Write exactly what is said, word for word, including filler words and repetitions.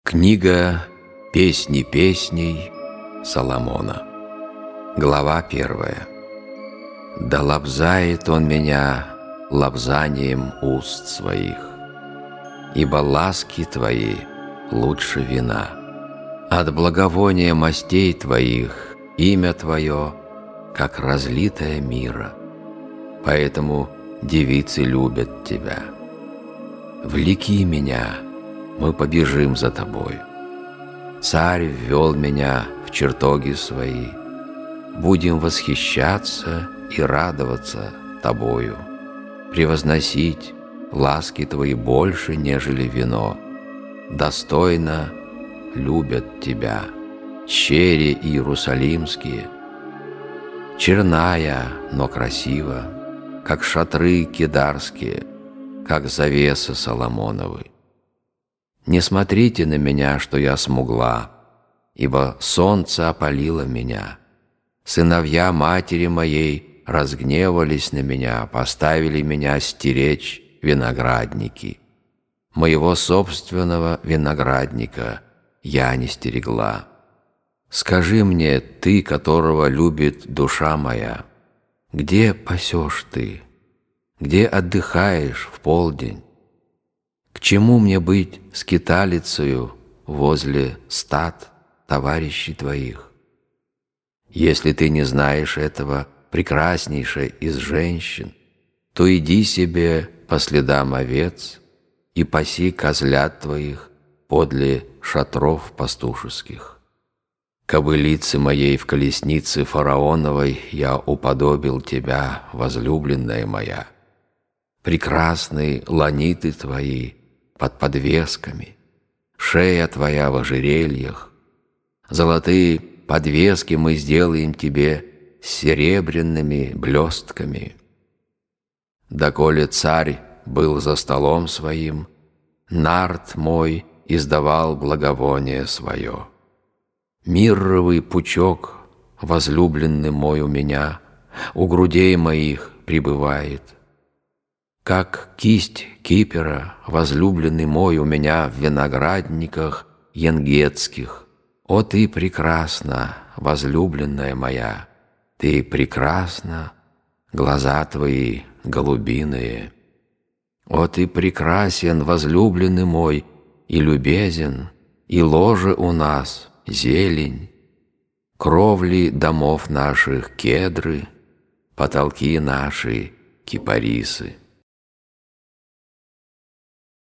Книга «Песни песней» Соломона. Глава первая. «Да лобзает он меня лобзанием уст своих, ибо ласки твои лучше вина. От благовония мастей твоих имя твое, как разлитое мира. Поэтому девицы любят тебя. Влеки меня, мы побежим за тобой. Царь ввел меня в чертоги свои. Будем восхищаться и радоваться тобою, превозносить ласки твои больше, нежели вино. Достойно любят тебя чери иерусалимские. Черная, но красива, как шатры кедарские, как завесы Соломоновы. Не смотрите на меня, что я смугла, ибо солнце опалило меня. Сыновья матери моей разгневались на меня, поставили меня стеречь виноградники. Моего собственного виноградника я не стерегла. Скажи мне, ты, которого любит душа моя, где пасешь ты, где отдыхаешь в полдень? К чему мне быть скиталицею возле стад товарищей твоих? Если ты не знаешь этого, прекраснейшей из женщин, то иди себе по следам овец и паси козлят твоих подле шатров пастушеских. Кобылице моей в колеснице фараоновой я уподобил тебя, возлюбленная моя. Прекрасные ланиты твои под подвесками, шея твоя в ожерельях. Золотые подвески мы сделаем тебе с серебряными блестками. Доколе царь был за столом своим, нард мой издавал благовоние свое. Мирровый пучок, возлюбленный мой у меня, у грудей моих пребывает. Как кисть Кипера, возлюбленный мой у меня в виноградниках енгетских. О, ты прекрасна, возлюбленная моя, ты прекрасна, глаза твои голубиные. О, ты прекрасен, возлюбленный мой, и любезен, и ложе у нас зелень, кровли домов наших кедры, потолки наши кипарисы.